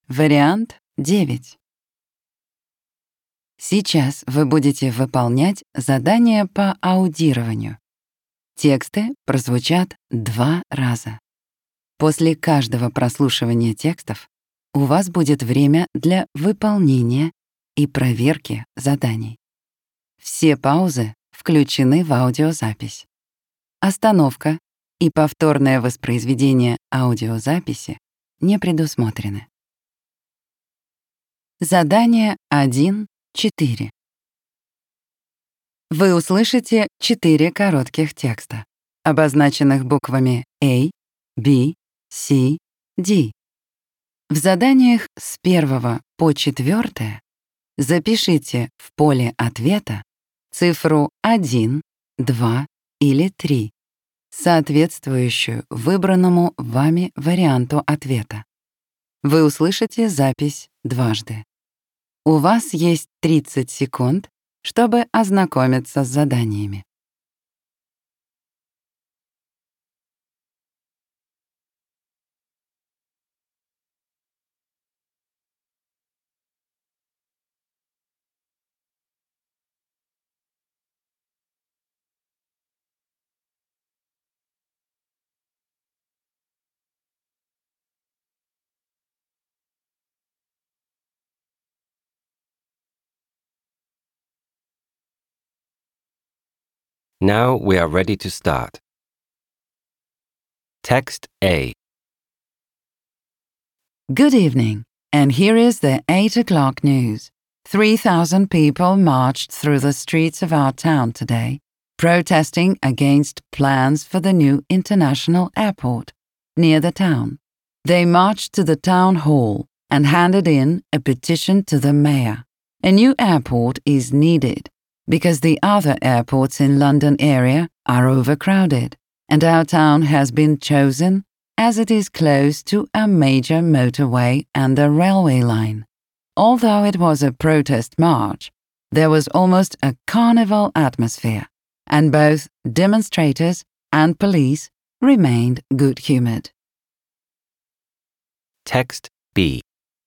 Вариант 9. Сейчас вы будете выполнять задание по аудированию. Тексты прозвучат 2 раза. После каждого прослушивания текстов у вас будет время для выполнения и проверки заданий. Все паузы включены в аудиозапись. Остановка и повторное воспроизведение аудиозаписи не предусмотрены. Задание 1.4. Вы услышите 4 коротких текста, обозначенных буквами A, B, C, D. В заданиях с 1 по 4 запишите в поле ответа цифру 1, 2 или 3, соответствующую выбранному вами варианту ответа. Вы услышите запись дважды. У вас есть 30 секунд, чтобы ознакомиться с заданиями. Now we are ready to start. Text A. Good evening, and here is the 8 o'clock news. 3,000 people marched through the streets of our town today, protesting against plans for the new international airport near the town. They marched to the town hall and handed in a petition to the mayor. A new airport is needed because the other airports in London area are overcrowded, and our town has been chosen as it is close to a major motorway and a railway line. Although it was a protest march, there was almost a carnival atmosphere, and both demonstrators and police remained good-humored. Text B.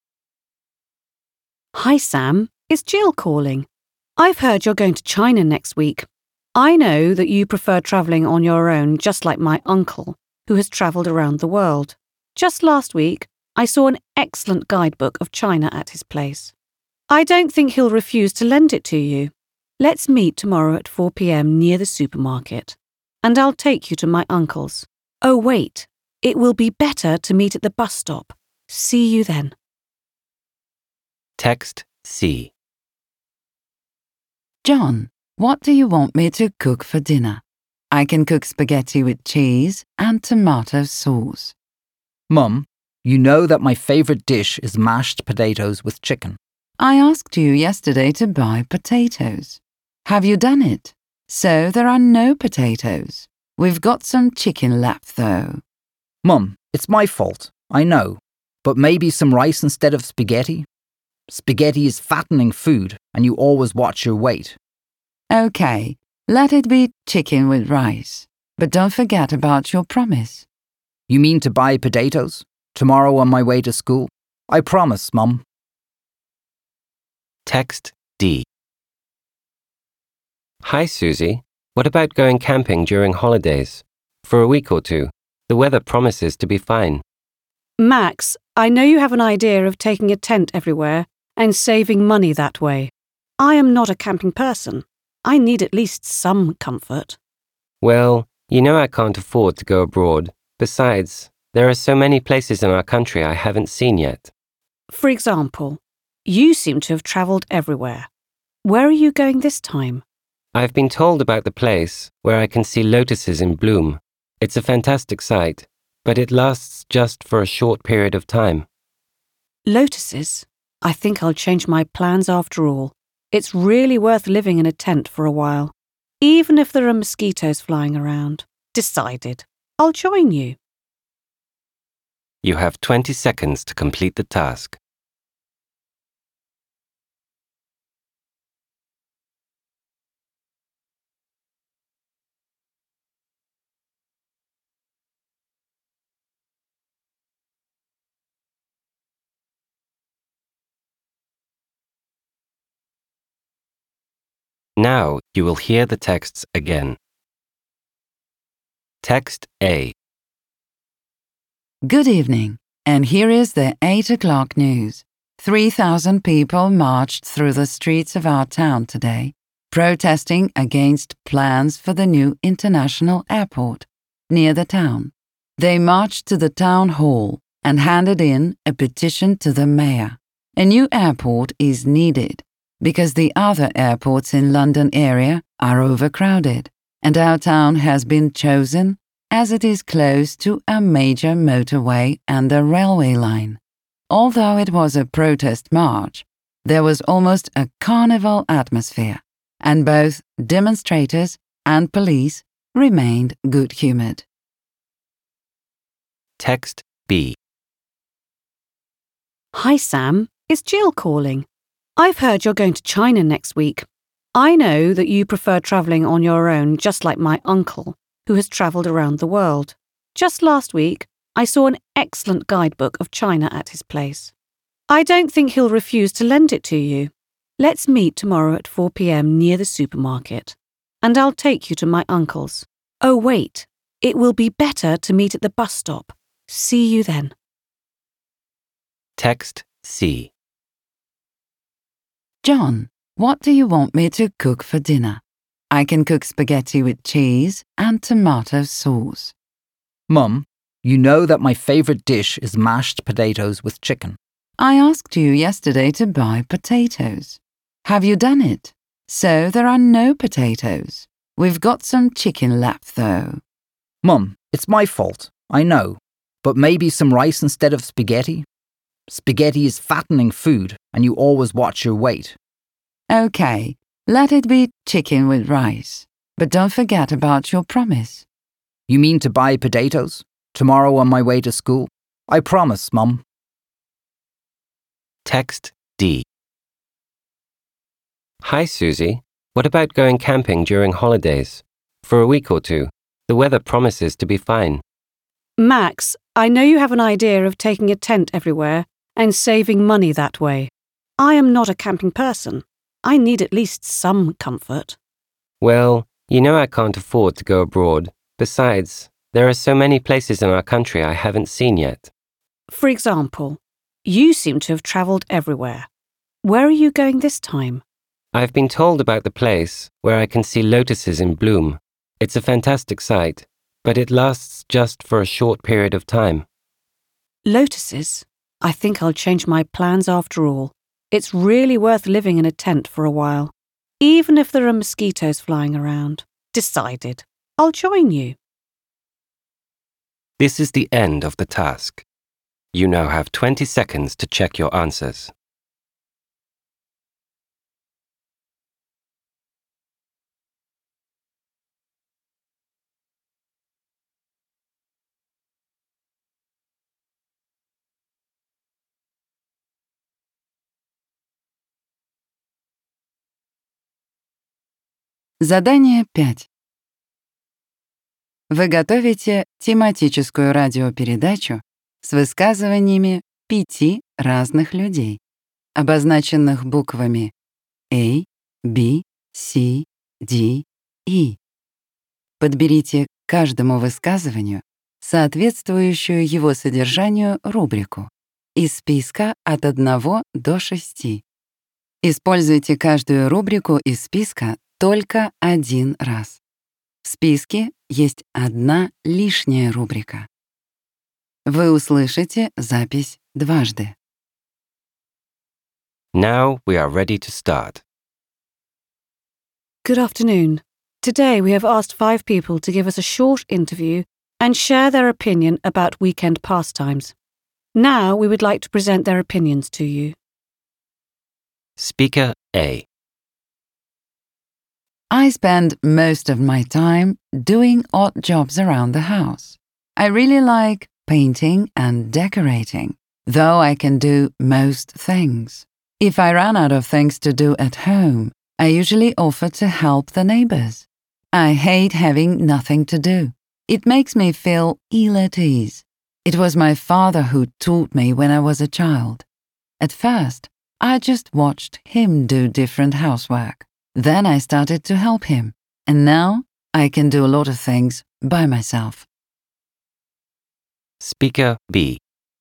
Hi, Sam. It's Jill calling. I've heard you're going to China next week. I know that you prefer travelling on your own, just like my uncle, who has travelled around the world. Just last week, I saw an excellent guidebook of China at his place. I don't think he'll refuse to lend it to you. Let's meet tomorrow at 4 p.m. near the supermarket, and I'll take you to my uncle's. Oh, wait. It will be better to meet at the bus stop. See you then. Text C. John, what do you want me to cook for dinner? I can cook spaghetti with cheese and tomato sauce. Mum, you know that my favourite dish is mashed potatoes with chicken. I asked you yesterday to buy potatoes. Have you done it? So there are no potatoes. We've got some chicken left, though. Mum, it's my fault, I know. But maybe some rice instead of spaghetti? Spaghetti is fattening food, and you always watch your weight. Okay, let it be chicken with rice. But don't forget about your promise. You mean to buy potatoes? Tomorrow on my way to school? I promise, Mum. Text D. Hi, Susie. What about going camping during holidays? For a week or two. The weather promises to be fine. Max, I know you have an idea of taking a tent everywhere and saving money that way. I am not a camping person. I need at least some comfort. Well, you know I can't afford to go abroad. Besides, there are so many places in our country I haven't seen yet. For example, you seem to have travelled everywhere. Where are you going this time? I've been told about the place where I can see lotuses in bloom. It's a fantastic sight, but it lasts just for a short period of time. Lotuses? I think I'll change my plans after all. It's really worth living in a tent for a while, even if there are mosquitoes flying around. Decided. I'll join you. You have 20 seconds to complete the task. Now you will hear the texts again. Text A. Good evening, and here is the 8 o'clock news. 3,000 people marched through the streets of our town today, protesting against plans for the new international airport near the town. They marched to the town hall and handed in a petition to the mayor. A new airport is needed because the other airports in London area are overcrowded, and our town has been chosen as it is close to a major motorway and a railway line. Although it was a protest march, there was almost a carnival atmosphere, and both demonstrators and police remained good-humored. Text B. Hi, Sam. It's Jill calling. I've heard you're going to China next week. I know that you prefer travelling on your own, just like my uncle, who has travelled around the world. Just last week, I saw an excellent guidebook of China at his place. I don't think he'll refuse to lend it to you. Let's meet tomorrow at 4 p.m. near the supermarket, and I'll take you to my uncle's. Oh, wait, it will be better to meet at the bus stop. See you then. Text C. John, what do you want me to cook for dinner? I can cook spaghetti with cheese and tomato sauce. Mum, you know that my favourite dish is mashed potatoes with chicken. I asked you yesterday to buy potatoes. Have you done it? So there are no potatoes. We've got some chicken left, though. Mum, it's my fault, I know. But maybe some rice instead of spaghetti? Spaghetti is fattening food, and you always watch your weight. Okay, let it be chicken with rice. But don't forget about your promise. You mean to buy potatoes? Tomorrow on my way to school? I promise, Mum. Text D. Hi, Susie. What about going camping during holidays? For a week or two. The weather promises to be fine. Max, I know you have an idea of taking a tent everywhere and saving money that way. I am not a camping person. I need at least some comfort. Well, you know I can't afford to go abroad. Besides, there are so many places in our country I haven't seen yet. For example, you seem to have travelled everywhere. Where are you going this time? I've been told about the place where I can see lotuses in bloom. It's a fantastic sight, but it lasts just for a short period of time. Lotuses? I think I'll change my plans after all. It's really worth living in a tent for a while, even if there are mosquitoes flying around. Decided. I'll join you. This is the end of the task. You now have 20 seconds to check your answers. Задание 5. Вы готовите тематическую радиопередачу с высказываниями 5 разных людей, обозначенных буквами A, B, C, D, E. Подберите к каждому высказыванию соответствующую его содержанию рубрику из списка от 1 до 6. Используйте каждую рубрику из списка только один раз. В списке есть одна лишняя рубрика. Вы услышите запись дважды. Now we are ready to start. Good afternoon. Today we have asked 5 people to give us a short interview and share their opinion about weekend pastimes. Now we would like to present their opinions to you. Speaker A. I spend most of my time doing odd jobs around the house. I really like painting and decorating, though I can do most things. If I run out of things to do at home, I usually offer to help the neighbors. I hate having nothing to do. It makes me feel ill at ease. It was my father who taught me when I was a child. At first, I just watched him do different housework. Then I started to help him, and now I can do a lot of things by myself. Speaker B.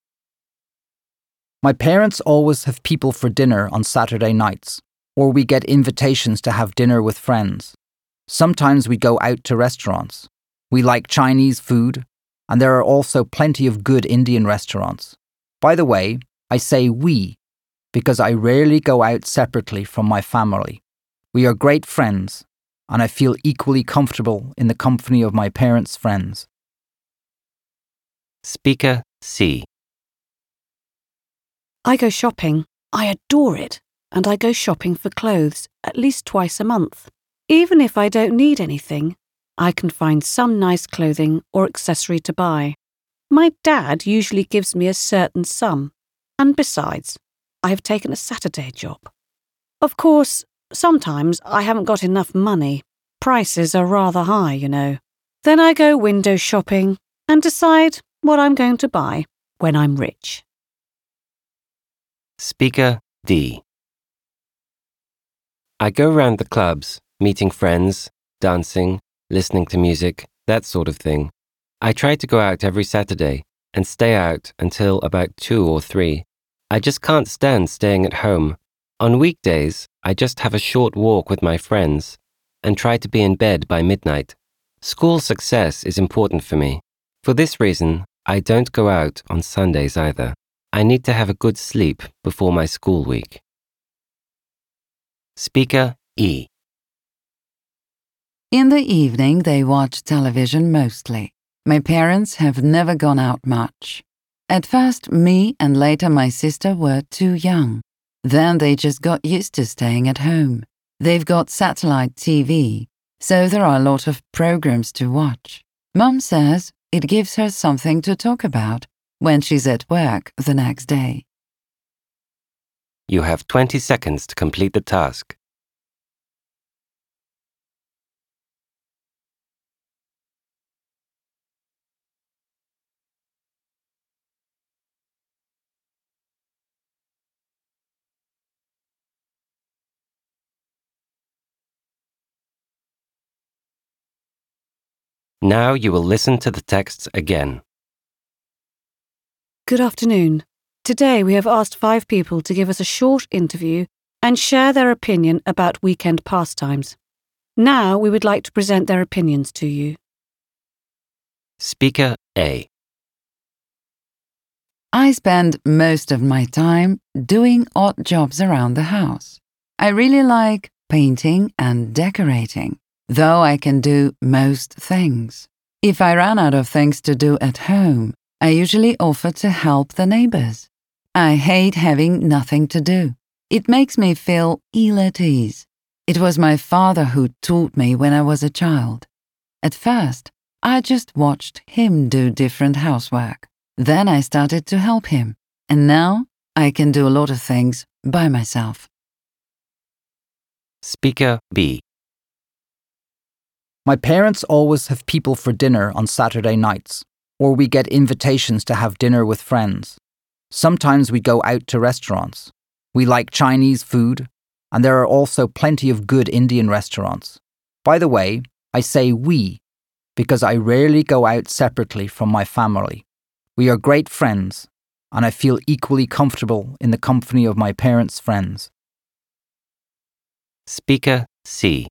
My parents always have people for dinner on Saturday nights, or we get invitations to have dinner with friends. Sometimes we go out to restaurants. We like Chinese food, and there are also plenty of good Indian restaurants. By the way, I say we, because I rarely go out separately from my family. We are great friends, and I feel equally comfortable in the company of my parents' friends. Speaker C. I go shopping. I adore it. And I go shopping for clothes at least twice a month. Even if I don't need anything, I can find some nice clothing or accessory to buy. My dad usually gives me a certain sum. And besides, I have taken a Saturday job. Of course, sometimes I haven't got enough money. Prices are rather high, you know. Then I go window shopping and decide what I'm going to buy when I'm rich. Speaker D. I go round the clubs, meeting friends, dancing, listening to music, that sort of thing. I try to go out every Saturday and stay out until about 2 or 3. I just can't stand staying at home. On weekdays, I just have a short walk with my friends and try to be in bed by midnight. School success is important for me. For this reason, I don't go out on Sundays either. I need to have a good sleep before my school week. Speaker E. In the evening, they watch television mostly. My parents have never gone out much. At first, me and later my sister were too young. Then they just got used to staying at home. They've got satellite TV, so there are a lot of programs to watch. Mum says it gives her something to talk about when she's at work the next day. You have 20 seconds to complete the task. Now you will listen to the texts again. Good afternoon. Today we have asked 5 people to give us a short interview and share their opinion about weekend pastimes. Now we would like to present their opinions to you. Speaker A. I spend most of my time doing odd jobs around the house. I really like painting and decorating, though I can do most things. If I run out of things to do at home, I usually offer to help the neighbors. I hate having nothing to do. It makes me feel ill at ease. It was my father who taught me when I was a child. At first, I just watched him do different housework. Then I started to help him, and now I can do a lot of things by myself. Speaker B. My parents always have people for dinner on Saturday nights, or we get invitations to have dinner with friends. Sometimes we go out to restaurants. We like Chinese food, and there are also plenty of good Indian restaurants. By the way, I say we, because I rarely go out separately from my family. We are great friends, and I feel equally comfortable in the company of my parents' friends. Speaker C.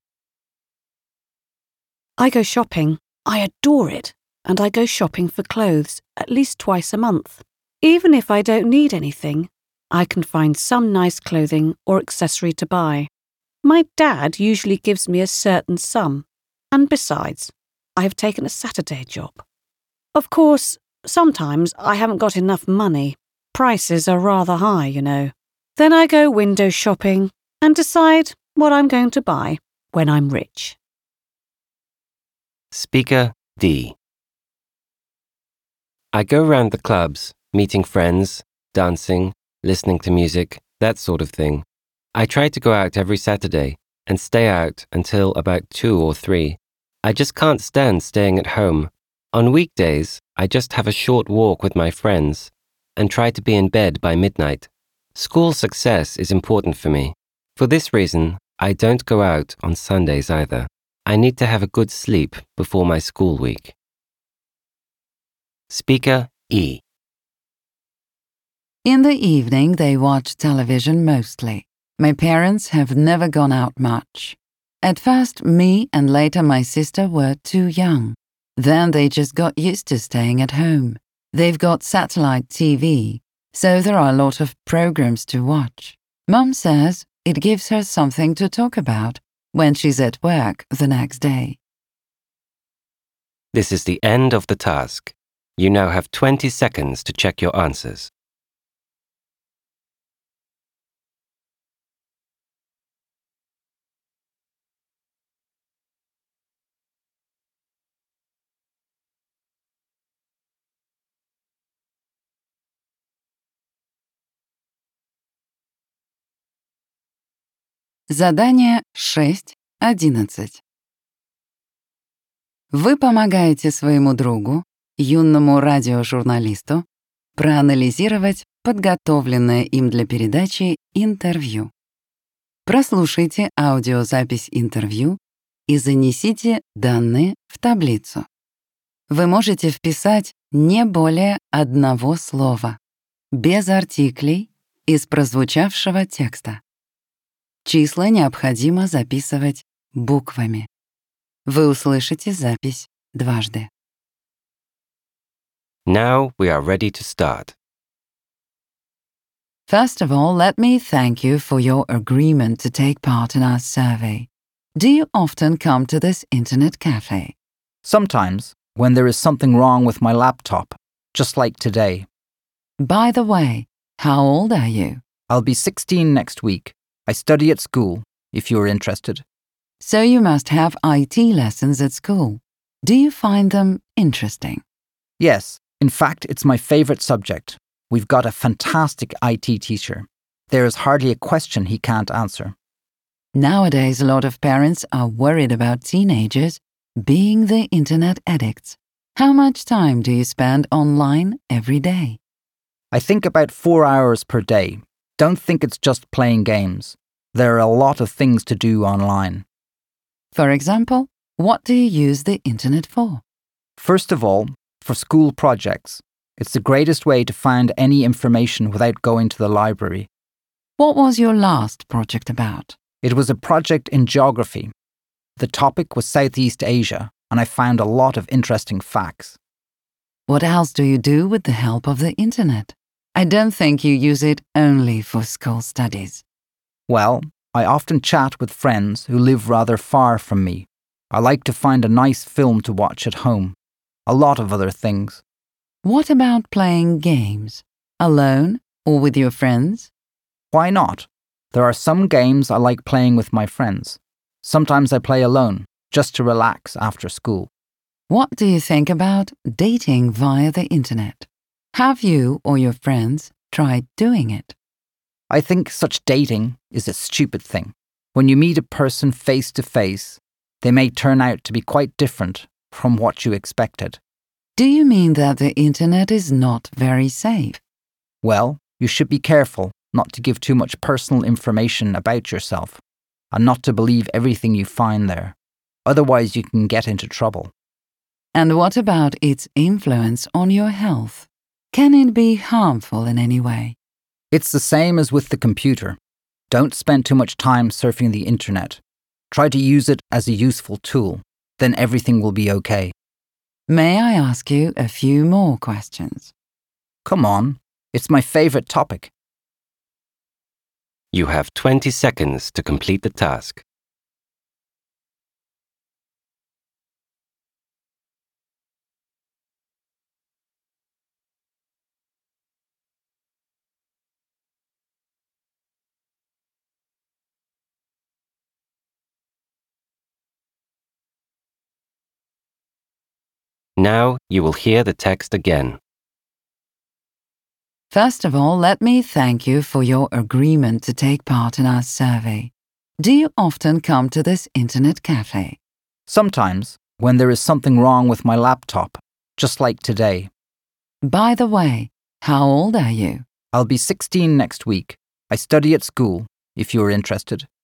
I go shopping. I adore it. And I go shopping for clothes at least twice a month. Even if I don't need anything, I can find some nice clothing or accessory to buy. My dad usually gives me a certain sum. And besides, I have taken a Saturday job. Of course, sometimes I haven't got enough money. Prices are rather high, you know. Then I go window shopping and decide what I'm going to buy when I'm rich. Speaker D. I go round the clubs, meeting friends, dancing, listening to music, that sort of thing. I try to go out every Saturday and stay out until about 2 or 3. I just can't stand staying at home. On weekdays, I just have a short walk with my friends and try to be in bed by midnight. School success is important for me. For this reason, I don't go out on Sundays either. I need to have a good sleep before my school week. Speaker E. In the evening, they watch television mostly. My parents have never gone out much. At first, me and later my sister were too young. Then they just got used to staying at home. They've got satellite TV, so there are a lot of programs to watch. Mum says it gives her something to talk about when she's at work the next day. This is the end of the task. You now have 20 seconds to check your answers. Задание 6.11. Вы помогаете своему другу, юному радиожурналисту, проанализировать подготовленное им для передачи интервью. Прослушайте аудиозапись интервью и занесите данные в таблицу. Вы можете вписать не более одного слова, без артиклей, из прозвучавшего текста. Числа необходимо записывать буквами. Вы услышите запись дважды. Now we are ready to start. First of all, let me thank you for your agreement to take part in our survey. Do you often come to this internet cafe? Sometimes, when there is something wrong with my laptop, just like today. By the way, how old are you? I'll be 16 next week. I study at school, if you're interested. So you must have IT lessons at school. Do you find them interesting? Yes, in fact, it's my favorite subject. We've got a fantastic IT teacher. There is hardly a question he can't answer. Nowadays, a lot of parents are worried about teenagers being the internet addicts. How much time do you spend online every day? I think about 4 hours per day. Don't think it's just playing games. There are a lot of things to do online. For example, what do you use the internet for? First of all, for school projects. It's the greatest way to find any information without going to the library. What was your last project about? It was a project in geography. The topic was Southeast Asia, and I found a lot of interesting facts. What else do you do with the help of the internet? I don't think you use it only for school studies. Well, I often chat with friends who live rather far from me. I like to find a nice film to watch at home. A lot of other things. What about playing games? Alone or with your friends? Why not? There are some games I like playing with my friends. Sometimes I play alone, just to relax after school. What do you think about dating via the internet? Have you or your friends tried doing it? I think such dating is a stupid thing. When you meet a person face to face, they may turn out to be quite different from what you expected. Do you mean that the internet is not very safe? Well, you should be careful not to give too much personal information about yourself and not to believe everything you find there. Otherwise, you can get into trouble. And what about its influence on your health? Can it be harmful in any way? It's the same as with the computer. Don't spend too much time surfing the internet. Try to use it as a useful tool. Then everything will be okay. May I ask you a few more questions? Come on, it's my favorite topic. You have 20 seconds to complete the task. Now you will hear the text again. First of all, let me thank you for your agreement to take part in our survey. Do you often come to this internet cafe? Sometimes, when there is something wrong with my laptop, just like today. By the way, how old are you? I'll be 16 next week. I study at school, if you're interested.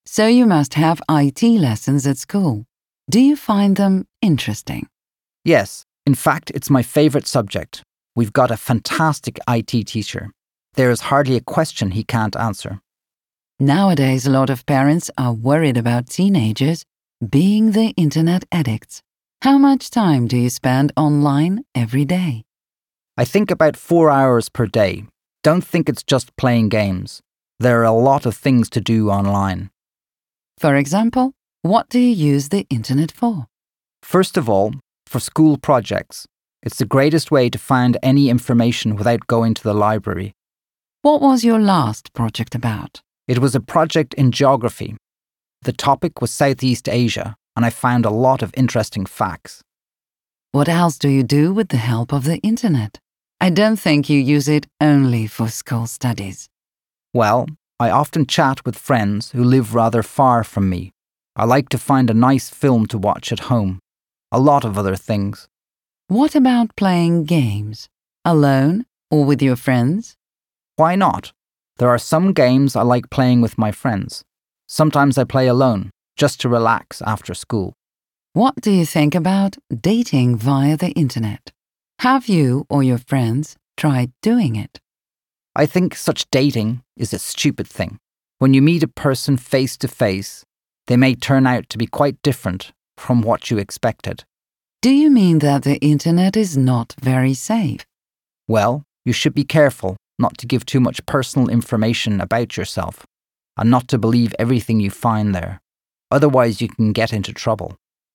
So you must have IT lessons at school. Do you find them interesting? Yes, in fact, it's my favorite subject. We've got a fantastic IT teacher. There is hardly a question he can't answer. Nowadays, a lot of parents are worried about teenagers being the internet addicts. How much time do you spend online every day? I think about 4 hours per day. Don't think it's just playing games. There are a lot of things to do online. For example, what do you use the internet for? First of all, for school projects. It's the greatest way to find any information without going to the library. What was your last project about? It was a project in geography. The topic was Southeast Asia, and I found a lot of interesting facts. What else do you do with the help of the internet? I don't think you use it only for school studies. Well, I often chat with friends who live rather far from me. I like to find a nice film to watch at home. A lot of other things. What about playing games? Alone or with your friends? Why not? There are some games I like playing with my friends. Sometimes I play alone, just to relax after school. What do you think about dating via the internet? Have you or your friends tried doing it? I think such dating is a stupid thing. When you meet a person face to face, they may turn out to be quite different from what you expected. Do you mean that the internet is not very safe? Well, you should be careful not to give too much personal information about yourself and not to believe everything you find there. Otherwise, you can get into trouble.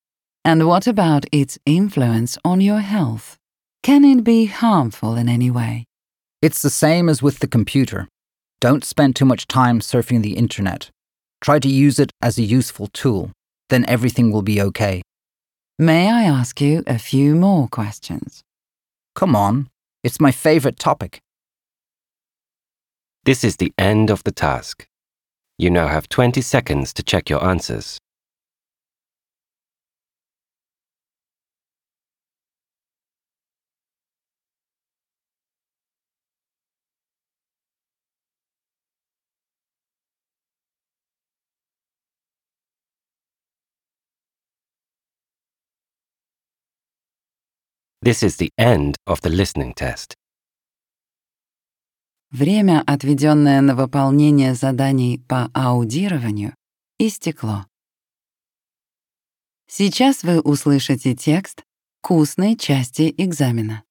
And what about its influence on your health? Can it be harmful in any way? It's the same as with the computer. Don't spend too much time surfing the internet. Try to use it as a useful tool. Then everything will be okay. May I ask you a few more questions? Come on, it's my favorite topic. This is the end of the task. You now have 20 seconds to check your answers. This is the end of the listening test. Время, отведенное на выполнение заданий по аудированию, истекло. Сейчас вы услышите текст к устной части экзамена.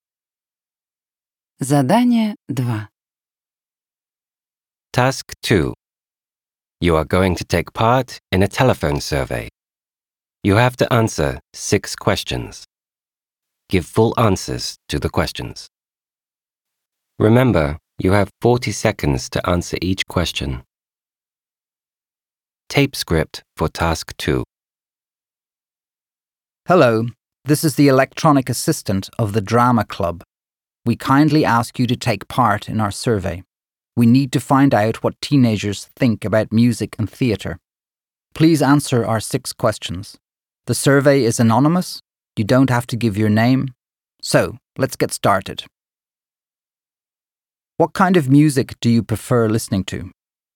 Задание 2. Task 2. You are going to take part in a telephone survey. You have to answer 6 questions. Give full answers to the questions. Remember, you have 40 seconds to answer each question. Tape script for Task 2. Hello, this is the electronic assistant of the Drama Club. We kindly ask you to take part in our survey. We need to find out what teenagers think about music and theatre. Please answer our 6 questions. The survey is anonymous. You don't have to give your name. So, let's get started. What kind of music do you prefer listening to?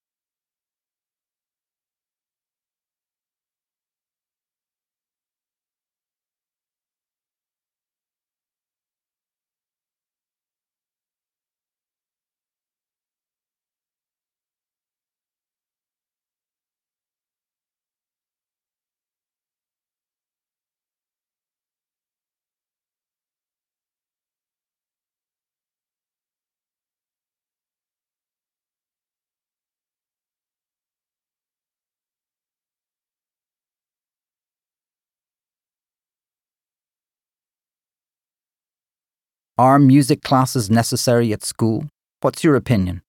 Are music classes necessary at school? What's your opinion?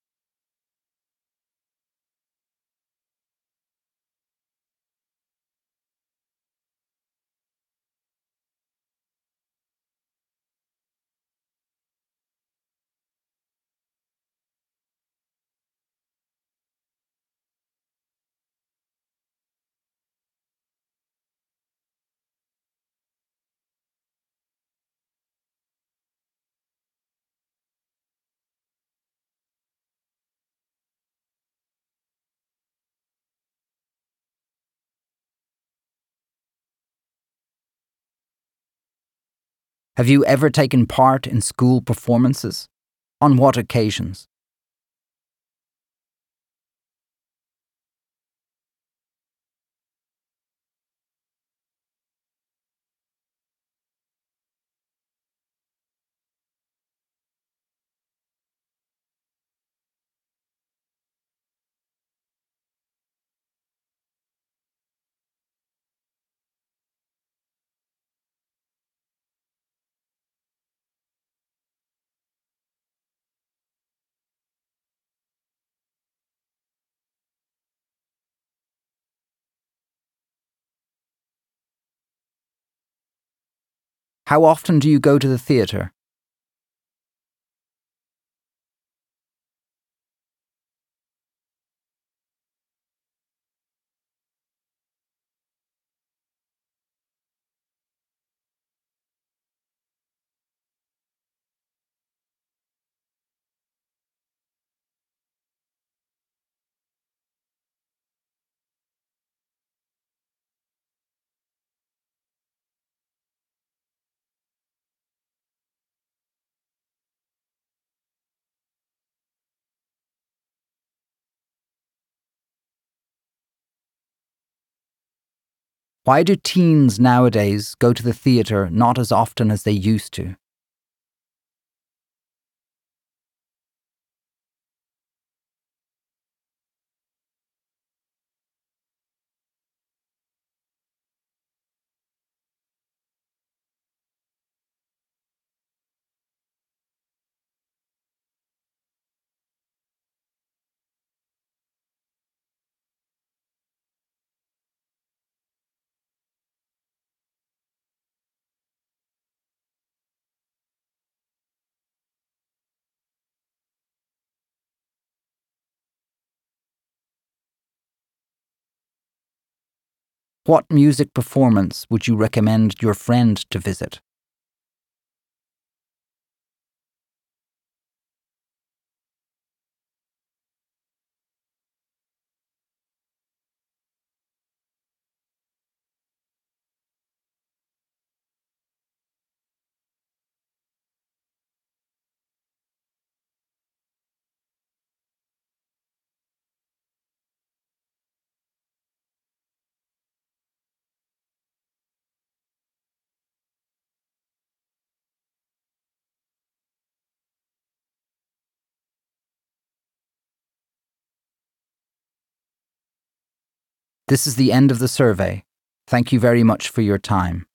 Have you ever taken part in school performances? On what occasions? How often do you go to the theatre? Why do teens nowadays go to the theatre not as often as they used to? What music performance would you recommend your friend to visit? This is the end of the survey. Thank you very much for your time.